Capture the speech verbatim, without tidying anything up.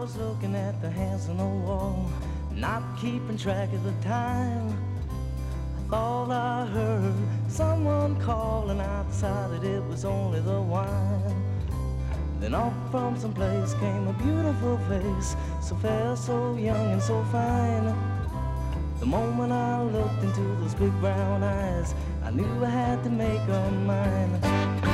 was looking at the hands on the wall, not keeping track of the time. I thought I heard someone calling. I decided it was only the wine. Then off from some place came a beautiful face, so fair, so young and so fine. The moment I looked into those big brown eyes, I knew I had to make her mine.